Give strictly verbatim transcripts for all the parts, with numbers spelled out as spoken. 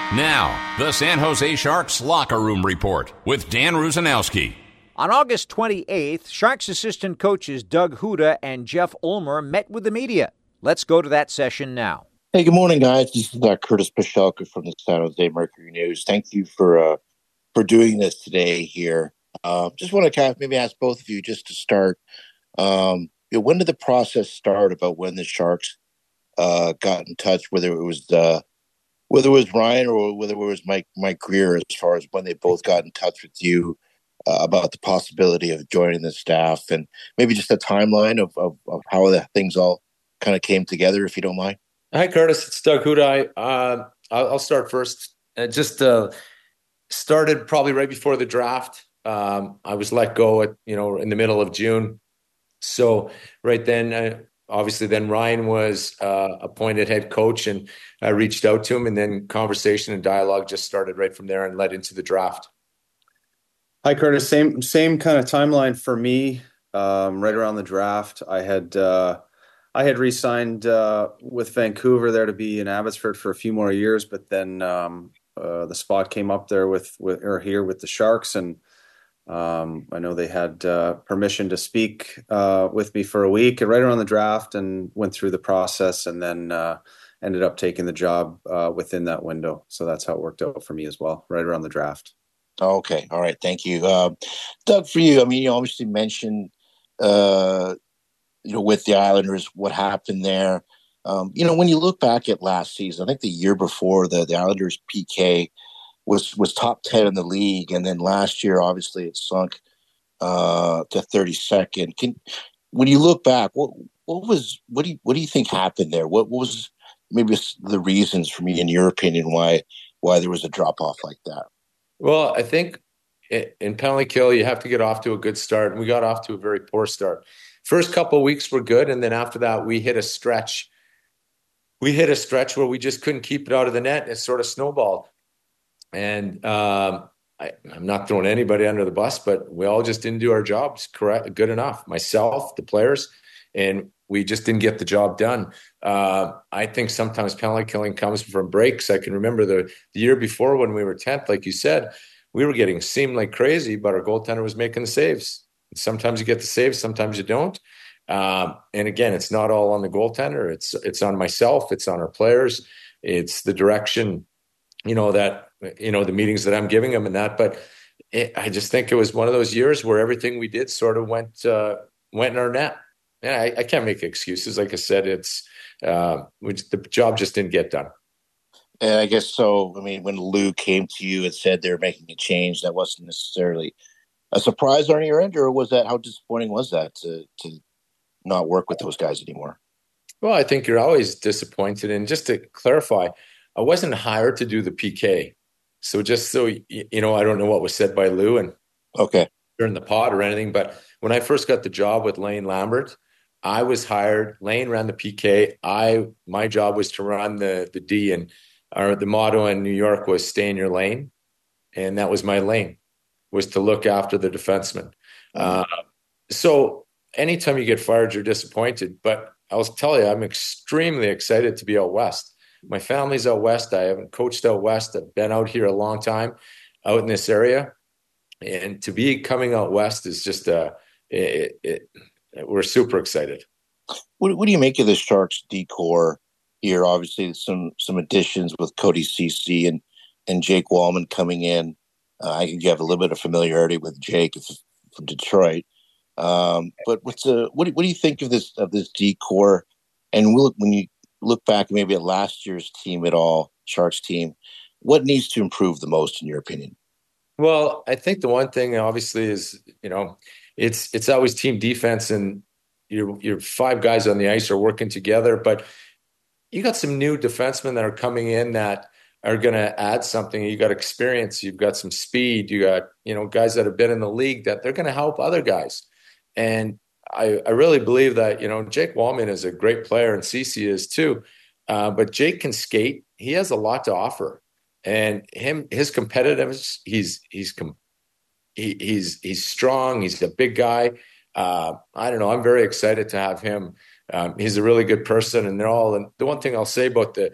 Now, the San Jose Sharks Locker Room Report with Dan Rusanowski. On August twenty-eighth, Sharks assistant coaches Doug Huda and Jeff Ulmer met with the media. Let's go to that session now. Hey, good morning, guys. This is uh, Curtis Pashelka from the San Jose Mercury News. Thank you for uh, for doing this today here. Uh, just want to kind of maybe ask both of you just to start. Um, you know, when did the process start about when the Sharks uh, got in touch, whether it was uh, whether it was Ryan or whether it was Mike Mike Grier, as far as when they both got in touch with you uh, about the possibility of joining the staff, and maybe just a timeline of, of, of how the things all kind of came together, if you don't mind. Hi, Curtis. It's Doug Huda. Uh, I'll, I'll start first. Uh, just uh, started probably right before the draft. Um, I was let go at you know in the middle of June, so right then. Uh, Obviously, then Ryan was uh, appointed head coach, and I reached out to him, and then conversation and dialogue just started right from there and led into the draft. Hi, Curtis. Same same kind of timeline for me. Um, right around the draft, I had uh, I had re-signed uh, with Vancouver there to be in Abbotsford for a few more years, but then um, uh, the spot came up there with, with or here with the Sharks, and Um, I know they had uh, permission to speak uh, with me for a week right around the draft, and went through the process, and then uh, ended up taking the job uh, within that window. So that's how it worked out for me as well, right around the draft. Okay. All right. Thank you. Uh, Doug, for you, I mean, you obviously mentioned, uh, you know, with the Islanders, what happened there. Um, you know, when you look back at last season, I think the year before, the, the Islanders P K was was top ten in the league, and then last year obviously it sunk uh to thirty-second. Can when you look back, what what was what do you what do you think happened there? What, what was maybe the reasons, for me, in your opinion, why why there was a drop off like that? Well, I think in penalty kill you have to get off to a good start, and we got off to a very poor start. First couple of weeks were good, and then after that we hit a stretch. We hit a stretch where we just couldn't keep it out of the net. It sort of snowballed. And um, I, I'm not throwing anybody under the bus, but we all just didn't do our jobs correct, good enough. Myself, the players, and we just didn't get the job done. Uh, I think sometimes penalty killing comes from breaks. I can remember the, the year before when we were tenth, like you said, we were getting seamed like crazy, but our goaltender was making the saves. Sometimes you get the saves, sometimes you don't. Um, and again, it's not all on the goaltender. It's it's on myself. It's on our players. It's the direction, you know, that, you know, the meetings that I'm giving them and that, but it, I just think it was one of those years where everything we did sort of went, uh, went in our net. Yeah, I, I can't make excuses. Like I said, it's, uh, we, the job just didn't get done. And I guess so. I mean, when Lou came to you and said they're making a change, that wasn't necessarily a surprise on your end, or was that, how disappointing was that to, to not work with those guys anymore? Well, I think you're always disappointed. And just to clarify, I wasn't hired to do the P K. So just so, you know, I don't know what was said by Lou and okay during the pod or anything, but when I first got the job with Lane Lambert, I was hired. Lane ran the P K. I, my job was to run the, the D, and our, the motto in New York was stay in your lane. And that was my lane, was to look after the defenseman. Mm-hmm. Uh, so anytime you get fired, you're disappointed, but I'll tell you, I'm extremely excited to be out West. My family's out West. I haven't coached out West. I've been out here a long time, out in this area. And to be coming out West is just, uh, it, it, it, we're super excited. What, what do you make of the Sharks decor here? Obviously, some some additions with Cody Ceci and, and Jake Walman coming in. Uh, I think you have a little bit of familiarity with Jake from Detroit. Um, but what's a, what, do, what do you think of this of this decor? And will, when you look back maybe at last year's team at all, Sharks team, what needs to improve the most in your opinion? Well, I think the one thing obviously is, you know, it's it's always team defense, and your your five guys on the ice are working together, but you got some new defensemen that are coming in that are going to add something. You got experience, you've got some speed, you got, you know, guys that have been in the league that they're going to help other guys. And I, I really believe that, you know, Jake Walman is a great player, and Ceci is too. Uh, but Jake can skate. He has a lot to offer, and him, his competitiveness. He's he's he, he's he's strong. He's a big guy. Uh, I don't know. I'm very excited to have him. Um, he's a really good person, and they're all. And the one thing I'll say about the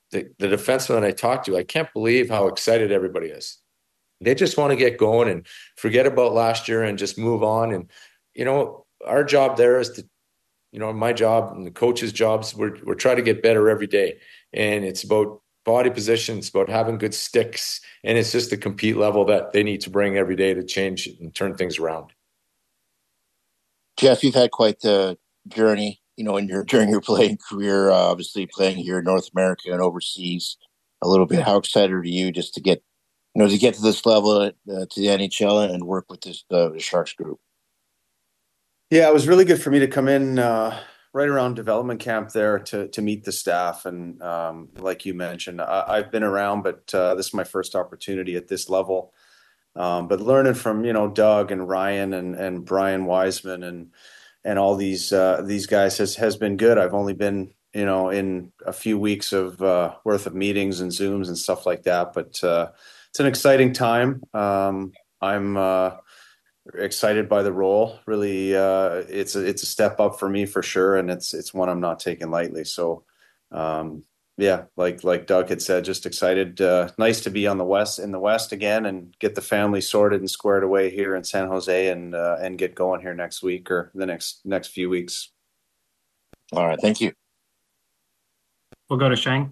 the, the defenseman that I talked to, I can't believe how excited everybody is. They just want to get going and forget about last year and just move on. And, you know, our job there is to, you know, my job and the coach's jobs, we're, we're trying to get better every day. And it's about body position, it's about having good sticks. And it's just the compete level that they need to bring every day to change and turn things around. Jeff, you've had quite the journey, you know, in your during your playing career, uh, obviously playing here in North America and overseas a little bit. How excited are you just to get, you know, to get to this level, uh, to the N H L and work with this uh, the Sharks group? Yeah, it was really good for me to come in uh, right around development camp there to to meet the staff. And um, like you mentioned, I, I've been around, but uh, this is my first opportunity at this level. Um, but learning from, you know, Doug and Ryan and, and Brian Wiseman and and all these uh, these guys has has been good. I've only been, you know, in a few weeks of uh, worth of meetings and Zooms and stuff like that. But uh, it's an exciting time. Um, I'm uh, excited by the role. Really, uh, it's a, it's a step up for me for sure, and it's it's one I'm not taking lightly. So. Um, Yeah, like like Doug had said, just excited. Uh, nice to be on the west in the West again and get the family sorted and squared away here in San Jose and uh, and get going here next week or the next next few weeks. All right, thank you. We'll go to Sheng.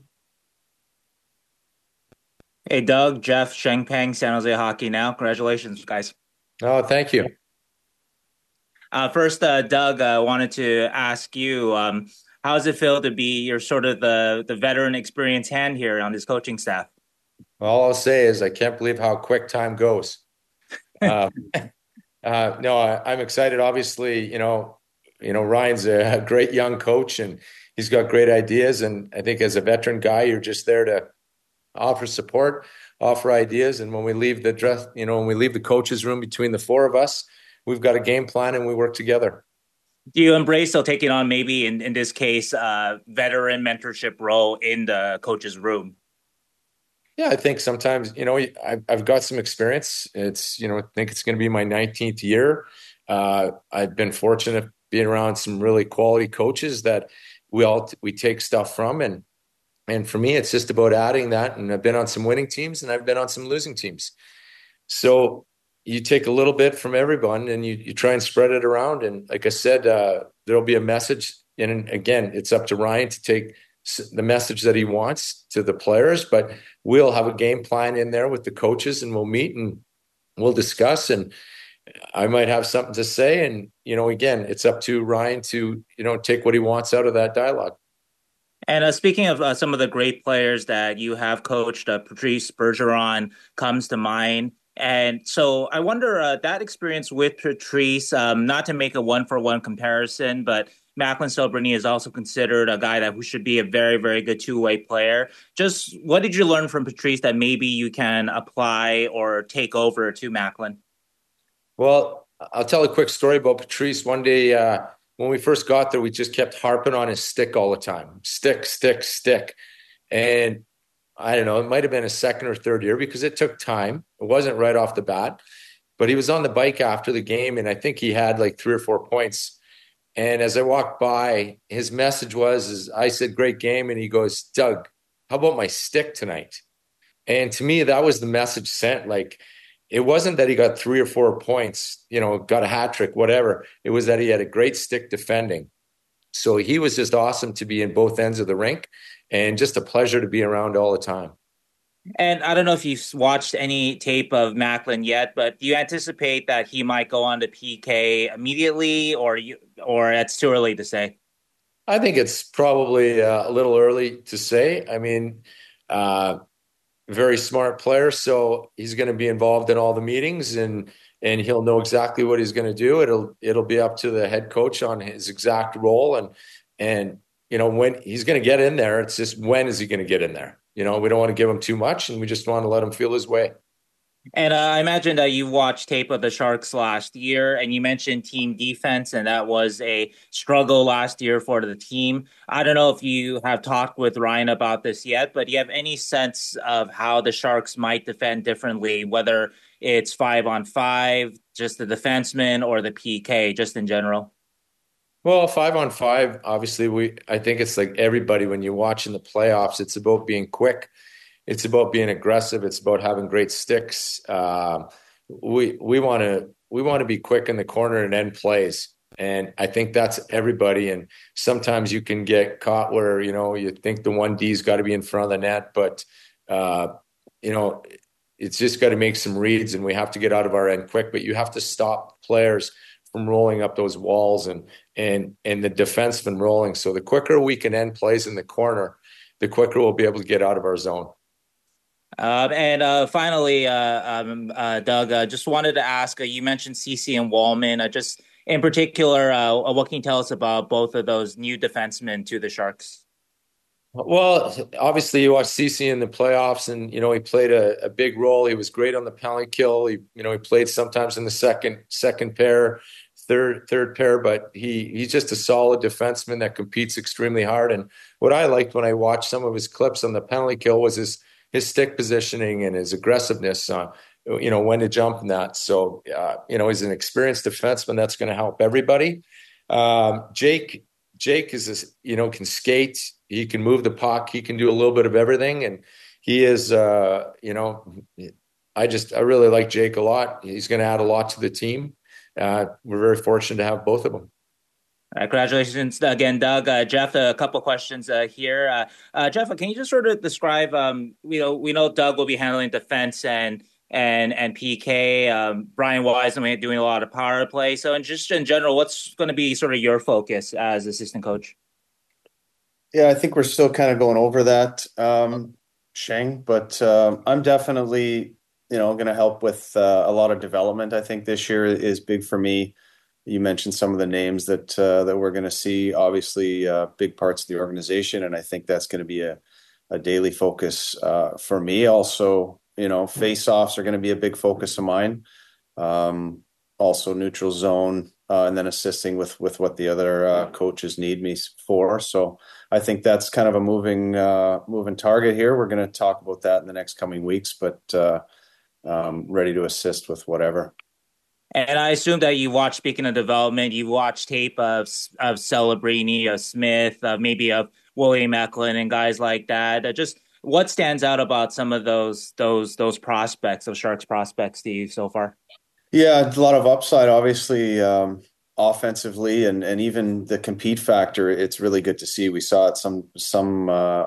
Hey, Doug, Jeff, Sheng Peng, San Jose Hockey Now. Congratulations, guys. Oh, thank you. Uh, first, uh, Doug, I uh, wanted to ask you, um, how does it feel to be your sort of the, the veteran experience hand here on this coaching staff? All I'll say is I can't believe how quick time goes. uh, uh, no, I, I'm excited. Obviously, you know, you know, Ryan's a great young coach and he's got great ideas. And I think as a veteran guy, you're just there to offer support, offer ideas. And when we leave the dress, you know, when we leave the coach's room between the four of us, we've got a game plan and we work together. Do you embrace still taking on maybe in, in this case, uh, veteran mentorship role in the coach's room? Yeah, I think sometimes, you know, I've, I've got some experience. It's, you know, I think it's going to be my nineteenth year. Uh, I've been fortunate being around some really quality coaches that we all, we take stuff from. And, and for me, it's just about adding that. And I've been on some winning teams and I've been on some losing teams. So you take a little bit from everyone and you, you try and spread it around. And like I said, uh, there'll be a message. And again, it's up to Ryan to take the message that he wants to the players, but we'll have a game plan in there with the coaches and we'll meet and we'll discuss. And I might have something to say. And, you know, again, it's up to Ryan to, you know, take what he wants out of that dialogue. And uh, speaking of uh, some of the great players that you have coached, uh, Patrice Bergeron comes to mind. And so I wonder uh, that experience with Patrice, um, not to make a one-for-one comparison, but Macklin Celebrini is also considered a guy that who should be a very, very good two-way player. Just what did you learn from Patrice that maybe you can apply or take over to Macklin? Well, I'll tell a quick story about Patrice. One day uh, when we first got there, we just kept harping on his stick all the time. Stick, stick, stick. And I don't know, it might have been a second or third year because it took time. It wasn't right off the bat, but he was on the bike after the game. And I think he had like three or four points. And as I walked by, his message was, is I said, great game. And he goes, Doug, how about my stick tonight? And to me, that was the message sent. Like, it wasn't that he got three or four points, you know, got a hat trick, whatever. It was that he had a great stick defending. So he was just awesome to be in both ends of the rink and just a pleasure to be around all the time. And I don't know if you've watched any tape of Macklin yet, but do you anticipate that he might go on to P K immediately, or you, or it's too early to say? I think it's probably uh, a little early to say. I mean, uh, very smart player, so he's going to be involved in all the meetings, and and he'll know exactly what he's going to do. It'll it'll be up to the head coach on his exact role, and and you know when he's going to get in there. It's just when is he going to get in there? You know, we don't want to give him too much, and we just want to let him feel his way. And uh, I imagine that you watched tape of the Sharks last year, and you mentioned team defense, and that was a struggle last year for the team. I don't know if you have talked with Ryan about this yet, but do you have any sense of how the Sharks might defend differently, whether it's five on five, just the defenseman, or the P K, just in general? Well, five on five, obviously, we I think it's like everybody when you watch in the playoffs, it's about being quick. It's about being aggressive. It's about having great sticks. Um, we we want to we want to be quick in the corner and end plays. And I think that's everybody. And sometimes you can get caught where, you know, you think the one D's got to be in front of the net, but, uh, you know, it's just got to make some reads and we have to get out of our end quick, but you have to stop players from rolling up those walls and, and, and the defenseman rolling. So the quicker we can end plays in the corner, the quicker we'll be able to get out of our zone. Um, and uh, finally, uh, um, uh, Doug, uh, just wanted to ask, uh, you mentioned Ceci and Wallman. Uh, just in particular, uh, what can you tell us about both of those new defensemen to the Sharks? Well, obviously you watch Ceci in the playoffs and, you know, he played a, a big role. He was great on the penalty kill. He, you know, he played sometimes in the second, second pair, third, third pair, but he, he's just a solid defenseman that competes extremely hard. And what I liked when I watched some of his clips on the penalty kill was his, his stick positioning and his aggressiveness on, you know, when to jump and that. So, uh, you know, he's an experienced defenseman that's going to help everybody. Um, Jake, Jake is, this, you know, can skate. He can move the puck. He can do a little bit of everything. And he is, uh, you know, I just, I really like Jake a lot. He's going to add a lot to the team. Uh, we're very fortunate to have both of them. Uh, congratulations again, Doug. Uh, Jeff, a couple questions uh, here. Uh, uh, Jeff, can you just sort of describe, um, you know, we know Doug will be handling defense and and and P K. Um, Brian Wiseman doing a lot of power play. So, and just in general, what's going to be sort of your focus as assistant coach? Yeah, I think we're still kind of going over that, um, Sheng, but um, I'm definitely, you know, going to help with uh, a lot of development. I think this year is big for me. You mentioned some of the names that uh, that we're going to see, obviously uh, big parts of the organization, and I think that's going to be a, a daily focus uh, for me. Also, you know, face-offs are going to be a big focus of mine. Um, also neutral zone, uh, and then assisting with with what the other uh, coaches need me for. So I think that's kind of a moving uh, moving target here. We're going to talk about that in the next coming weeks, but uh, um, ready to assist with whatever. And I assume that you watch, speaking of development, you watch tape of of Celebrini, of Smith, uh, maybe of William Eklund and guys like that. Uh, just what stands out about some of those those those prospects, those Sharks prospects to you so far? Yeah, a lot of upside, obviously, um, offensively, and and even the compete factor. It's really good to see. We saw it some some uh,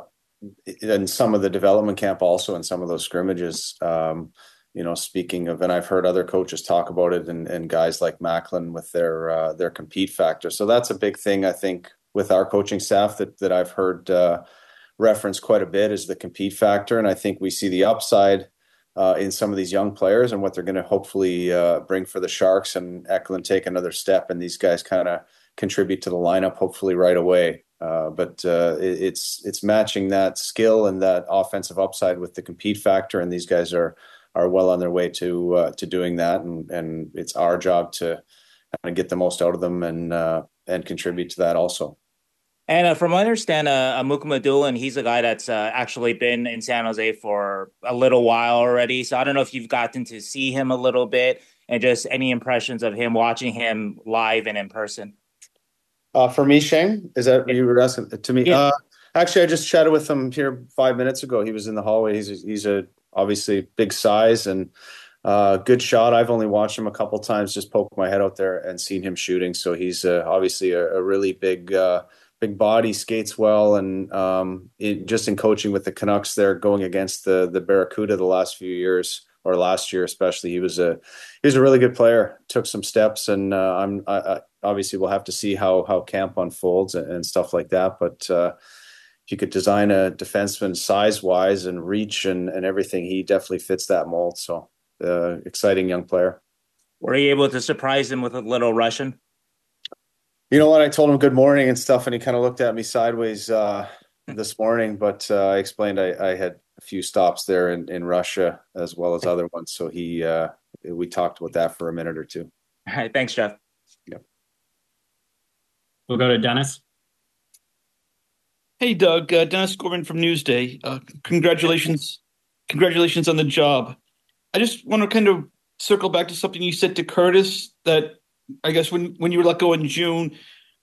in some of the development camp, also in some of those scrimmages. Um, You know, speaking of, and I've heard other coaches talk about it, and, and guys like Macklin with their uh, their compete factor. So that's a big thing, I think, with our coaching staff that that I've heard uh, referenced quite a bit is the compete factor. And I think we see the upside uh, in some of these young players and what they're going to hopefully uh, bring for the Sharks, and Eklund take another step, and these guys kind of contribute to the lineup hopefully right away. Uh, but uh, it, it's it's matching that skill and that offensive upside with the compete factor, and these guys are. are well on their way to uh, to doing that, and and it's our job to kind of get the most out of them and uh, and contribute to that also. And uh, from what I understand, uh, Mukhamadullin, he's a guy that's uh, actually been in San Jose for a little while already. So I don't know if you've gotten to see him a little bit, and just any impressions of him, watching him live and in person. Uh, for me, Sheng, is that what you were asking to me? Yeah. Uh, actually, I just chatted with him here five minutes ago. He was in the hallway. He's a, he's a obviously big size and uh, good shot. I've only watched him a couple times, just poke my head out there and seen him shooting. So he's uh, obviously a, a really big, uh, big body, skates well, and um, it, just in coaching with the Canucks, there going against the the Barracuda the last few years, or last year especially, he was a he was a really good player. Took some steps, and uh, I'm I, I, obviously we'll have to see how how camp unfolds and, and stuff like that, but. Uh, If you could design a defenseman size-wise and reach and, and everything, he definitely fits that mold. So, uh, exciting young player. Were you able to surprise him with a little Russian? You know what? I told him good morning and stuff, and he kind of looked at me sideways uh, this morning. But uh, I explained I, I had a few stops there in, in Russia as well as other ones. So he, uh, we talked about that for a minute or two. All right, thanks, Jeff. Yep. We'll go to Dennis. Hey, Doug, uh, Dennis Gorman from Newsday. Uh, congratulations. Congratulations on the job. I just want to kind of circle back to something you said to Curtis, that I guess when, when you were let go in June,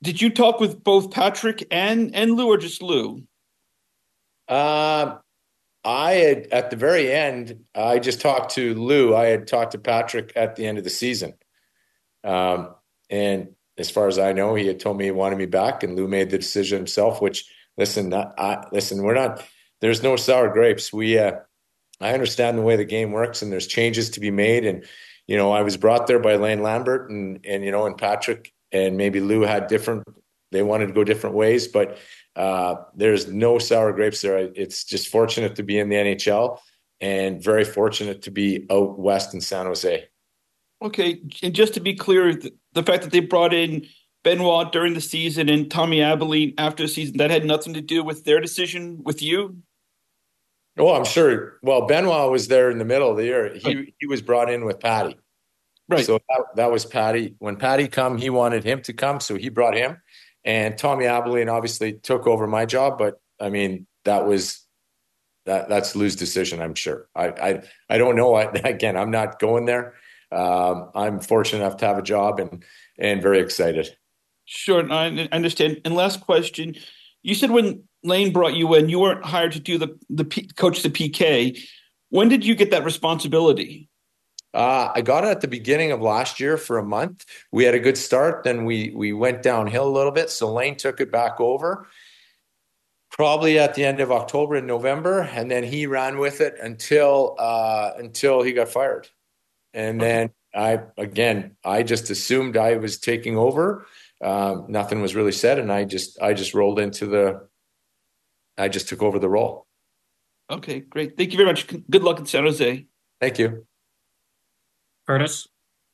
did you talk with both Patrick and and Lou, or just Lou? Uh, I had, at the very end, I just talked to Lou. I had talked to Patrick at the end of the season. Um, and as far as I know, he had told me he wanted me back, and Lou made the decision himself, which, listen, not, I, listen, we're not, there's no sour grapes. We, uh, I understand the way the game works, and there's changes to be made. And, you know, I was brought there by Lane Lambert and, and, you know, and Patrick and maybe Lou had different, they wanted to go different ways, but uh, there's no sour grapes there. It's just fortunate to be in the N H L and very fortunate to be out west in San Jose. Okay, and just to be clear, the, the fact that they brought in Benoit during the season and Tommy Abilene after the season, that had nothing to do with their decision with you? Oh, I'm sure. Well, Benoit was there in the middle of the year. He right. he was brought in with Patty. Right. So that, that was Patty. When Patty come, he wanted him to come, so he brought him. And Tommy Abilene obviously took over my job, but I mean, that was that that's Lou's decision, I'm sure. I I, I don't know. I, again, I'm not going there. Um, I'm fortunate enough to have a job and and very excited. Sure, I understand. And last question, you said when Lane brought you in, you weren't hired to do the the P, coach the P K. When did you get that responsibility? Uh, I got it at the beginning of last year for a month. We had a good start, then we we went downhill a little bit. So Lane took it back over, probably at the end of October and November, and then he ran with it until uh, until he got fired. And then I, again, I just assumed I was taking over. Um, nothing was really said. And I just, I just rolled into the, I just took over the role. Okay, great. Thank you very much. Good luck in San Jose. Thank you. Curtis?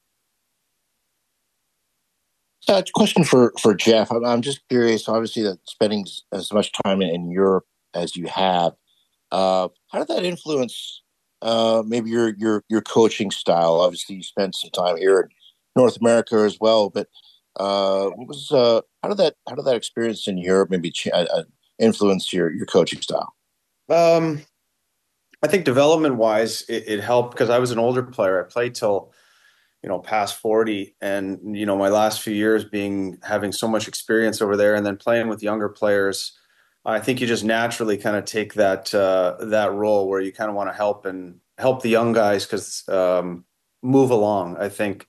Uh, question for, for Jeff. I'm, I'm just curious, obviously, that spending as much time in, in Europe as you have, uh, how did that influence Uh, maybe your your your coaching style? Obviously, you spent some time here in North America as well. But uh, what was uh, how did that how did that experience in Europe maybe ch- uh, influence your your coaching style? Um, I think development wise, it, it helped because I was an older player. I played till you know past forty, and you know my last few years being having so much experience over there, and then playing with younger players. I think you just naturally kind of take that uh, that role where you kind of want to help and help the young guys because um, move along, I think.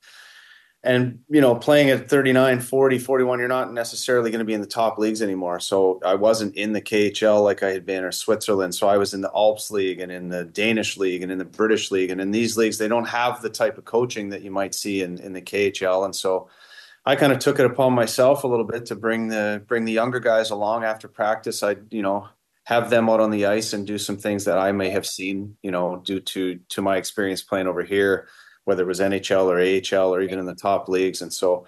And, you know, playing at thirty-nine, forty, forty-one, you're not necessarily going to be in the top leagues anymore. So I wasn't in the K H L like I had been, or Switzerland. So I was in the Alps League and in the Danish League and in the British League. And in these leagues, they don't have the type of coaching that you might see in, in the K H L. And so I kind of took it upon myself a little bit to bring the bring the younger guys along after practice. I'd, you know, have them out on the ice and do some things that I may have seen, you know, due to to my experience playing over here, whether it was N H L or A H L or even in the top leagues. And so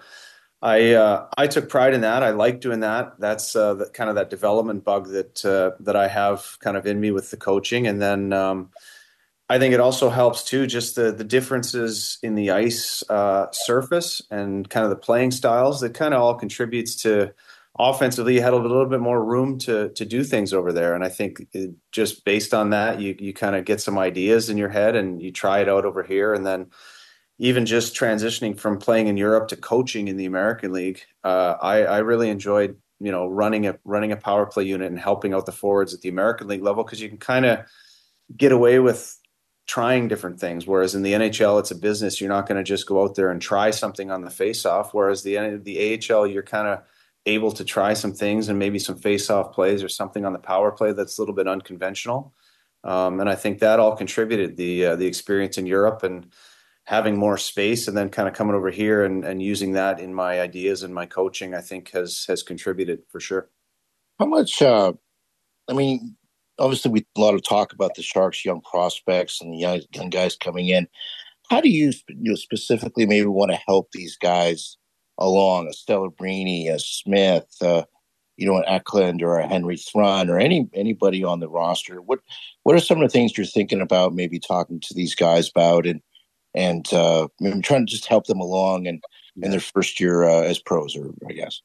I uh, I took pride in that. I like doing that. That's uh, the, kind of that development bug that uh, that I have kind of in me with the coaching. And then um, I think it also helps too, just the the differences in the ice uh, surface and kind of the playing styles that kind of all contributes to offensively. You had a little bit more room to to do things over there, and I think it, just based on that, you you kind of get some ideas in your head and you try it out over here, and then even just transitioning from playing in Europe to coaching in the American League, uh, I I really enjoyed you know running a running a power play unit and helping out the forwards at the American League level because you can kind of get away with trying different things, whereas in the N H L it's a business. You're not going to just go out there and try something on the face-off, whereas the the A H L you're kind of able to try some things and maybe some face-off plays or something on the power play that's a little bit unconventional. Um, and I think that all contributed the uh, the experience in Europe and having more space, and then kind of coming over here and, and using that in my ideas and my coaching, I think has has contributed for sure. How much? Uh, I mean. Obviously, we a lot of talk about the Sharks' young prospects and the young, young guys coming in. How do you, you know, specifically maybe want to help these guys along? A Stella Brini, a Smith, uh, you know, an Eklund or a Henry Thrun or any anybody on the roster. What what are some of the things you're thinking about? Maybe talking to these guys about and and uh, maybe trying to just help them along and in their first year uh, as pros, or I guess.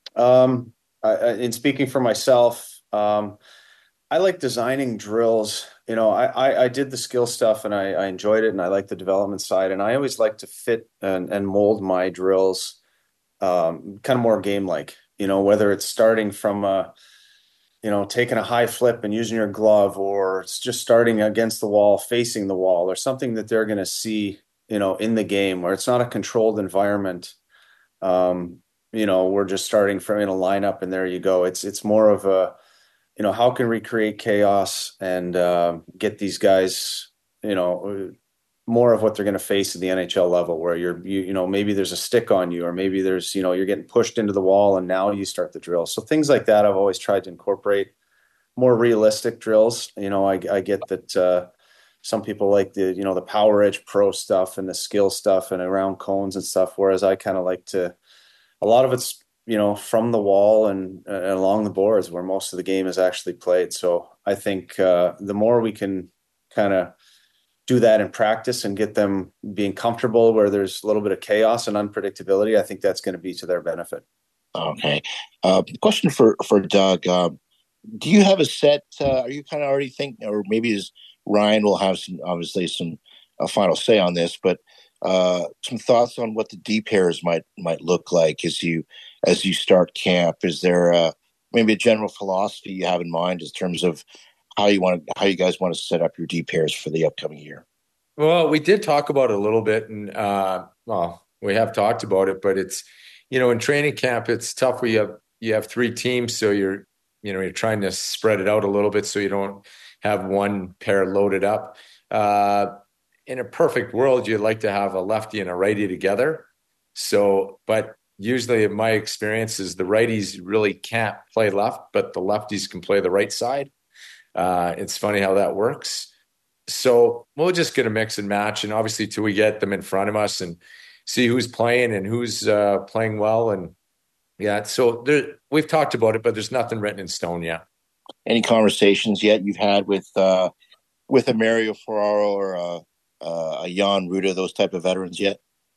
Um, I, in speaking for myself. Um, I like designing drills. You know, I, I, I did the skill stuff and I, I enjoyed it and I like the development side. And I always like to fit and, and mold my drills um, kind of more game-like. you know, whether it's starting from a, you know, taking a high flip and using your glove, or it's just starting against the wall, facing the wall, or something that they're going to see, you know, in the game where it's not a controlled environment. Um, you know, we're just starting from in a lineup and there you go. It's, it's more of a, you know, how can we create chaos and uh, get these guys, you know, more of what they're going to face at the N H L level, where you're, you, you know, maybe there's a stick on you, or maybe there's, you know, you're getting pushed into the wall and now you start the drill. So things like that, I've always tried to incorporate more realistic drills. You know, I, I get that uh, some people like the, you know, the Power Edge Pro stuff and the skill stuff and around cones and stuff. Whereas I kind of like to, a lot of it's, you know, from the wall and, uh, along the boards where most of the game is actually played. So I think uh, the more we can kind of do that in practice and get them being comfortable where there's a little bit of chaos and unpredictability, I think that's going to be to their benefit. Okay. Uh, question for, for Doug. Um, do you have a set, uh, are you kind of already thinking, or maybe as Ryan will have some, obviously some a final say on this, but uh, some thoughts on what the D pairs might, might look like as you, as you start camp? Is there uh, maybe a general philosophy you have in mind in terms of how you want to, how you guys want to set up your D pairs for the upcoming year? Well, we did talk about it a little bit, and uh, well, we have talked about it, but it's, you know, in training camp, it's tough where you have, you have three teams. So you're, you know, you're trying to spread it out a little bit so you don't have one pair loaded up. Uh, in a perfect world, you'd like to have a lefty and a righty together. So, but usually in my experience is the righties really can't play left, but the lefties can play the right side. Uh, it's funny how that works. So we'll just get a mix and match. And obviously till we get them in front of us and see who's playing and who's uh, playing well. And yeah, so there, we've talked about it, but there's nothing written in stone yet. Any conversations yet you've had with, uh, with a Mario Ferraro or a, a Jan Ruda, those type of veterans yet?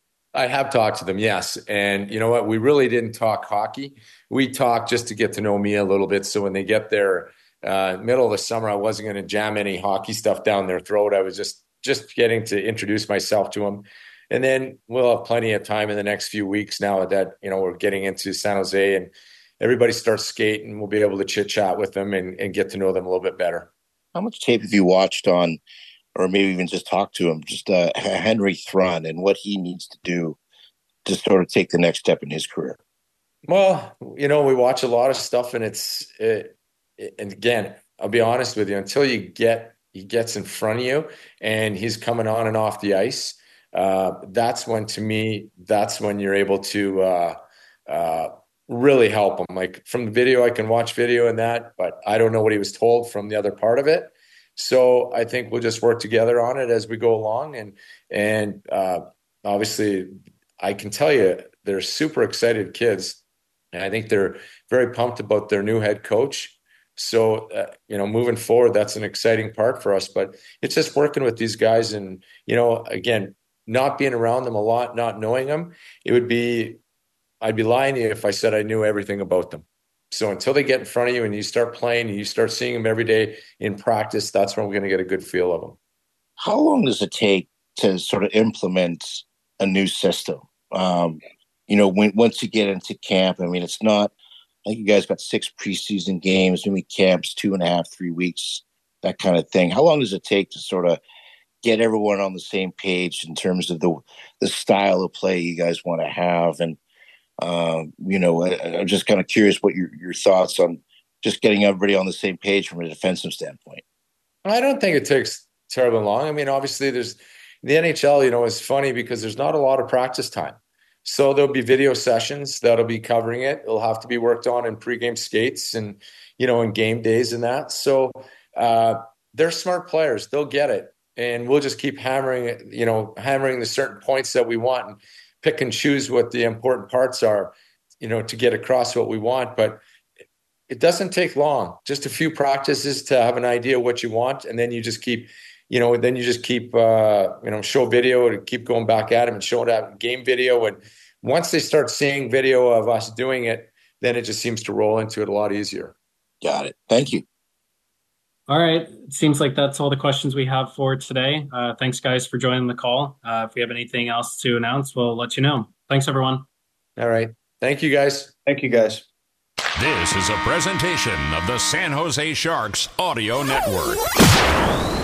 I have talked to them, yes. And you know what? We really didn't talk hockey. We talked just to get to know me a little bit. So when they get there, uh, middle of the summer, I wasn't going to jam any hockey stuff down their throat. I was just, just getting to introduce myself to them. And then we'll have plenty of time in the next few weeks now that, you know, we're getting into San Jose and everybody starts skating. We'll be able to chit chat with them and, and get to know them a little bit better. How much tape have you watched on, or maybe even just talk to him, just uh, Henry Thrun and what he needs to do to sort of take the next step in his career? Well, you know, we watch a lot of stuff, and it's, it, it, and again, I'll be honest with you, until you get, he gets in front of you and he's coming on and off the ice, uh, that's when, to me, that's when you're able to uh, uh, really help him. Like from the video, I can watch video and that, but I don't know what he was told from the other part of it. So I think we'll just work together on it as we go along. And, and uh, obviously I can tell you they're super excited kids. And I think they're very pumped about their new head coach. So, uh, you know, moving forward, that's an exciting part for us. But it's just working with these guys and, you know, again, not being around them a lot, not knowing them. It would be, I'd be lying to you if I said I knew everything about them. So until they get in front of you and you start playing and you start seeing them every day in practice, that's when we're going to get a good feel of them. How long does it take to sort of implement a new system? Um, you know, when, once you get into camp, I mean, it's not, I think you guys got six preseason games, maybe camps, two and a half, three weeks, that kind of thing. How long does it take to sort of get everyone on the same page in terms of the the style of play you guys want to have? And, um, you know, I, I'm just kind of curious what your, your thoughts on just getting everybody on the same page from a defensive standpoint. I don't think it takes terribly long. I mean, obviously there's the N H L, you know, is funny because there's not a lot of practice time. So there'll be video sessions that'll be covering it. It'll have to be worked on in pregame skates and, you know, in game days and that. So uh, they're smart players. They'll get it. And we'll just keep hammering it, you know, hammering the certain points that we want and pick and choose what the important parts are, you know, to get across what we want. But it doesn't take long, just a few practices to have an idea what you want. And then you just keep, you know, then you just keep, uh, you know, show video and keep going back at them and show that game video. And once they start seeing video of us doing it, then it just seems to roll into it a lot easier. Got it. Thank you. All right. It seems like that's all the questions we have for today. Uh, thanks, guys, for joining the call. Uh, if we have anything else to announce, we'll let you know. Thanks, everyone. All right. Thank you, guys. Thank you, guys. This is a presentation of the San Jose Sharks Audio Network.